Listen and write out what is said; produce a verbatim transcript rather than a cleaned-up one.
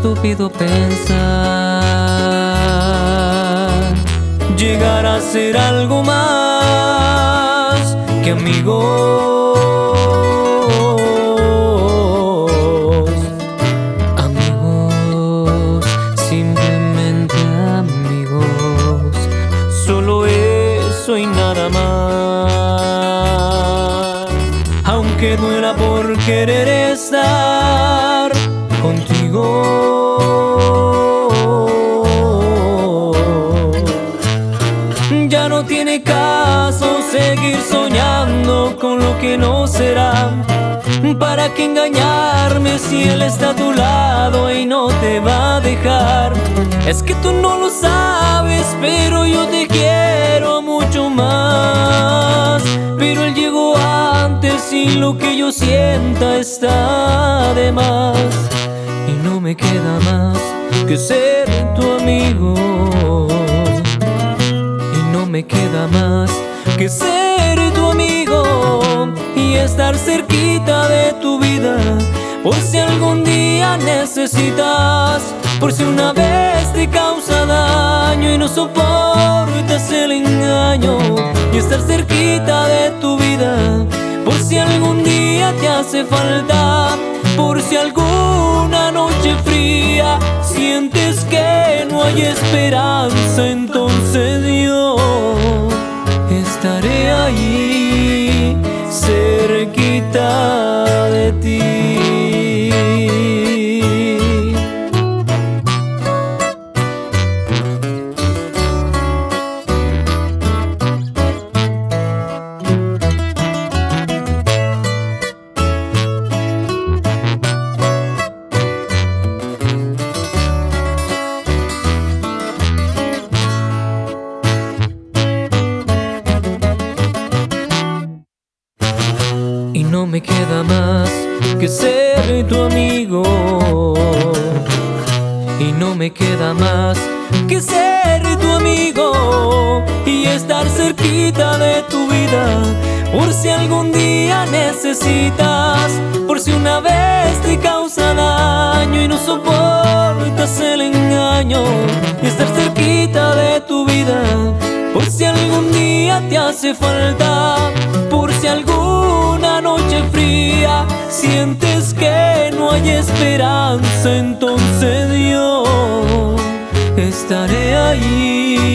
estúpido pensar llegar a ser algo más que amigos. Amigos, simplemente amigos, solo eso y nada más. Aunque duela por querer estar contigo, ya no tiene caso seguir soñando con lo que no será. ¿Para qué engañarme si él está a tu lado y no te va a dejar? Es que tú no lo sabes, pero yo te quiero mucho más. Pero él llegó antes y lo que yo sienta está de más. Y no me queda más que ser tu amigo. Y no me queda más que ser tu amigo y estar cerquita de tu vida, por si algún día necesitas, por si una vez te causa daño y no soportas el engaño, y estar cerquita de tu vida, por si algún día te hace falta, por si alguna noche fría sientes que no hay esperanza, entonces yo estaré allí cerquita de ti. Y no me queda más que ser tu amigo. Y no me queda más que ser tu amigo y estar cerquita de tu vida, por si algún día necesitas, por si una vez te causa daño y no soportas el engaño, y estar cerquita de tu vida, por si algún día te hace falta, por si alguna noche fría sientes que no hay esperanza, entonces yo estaré ahí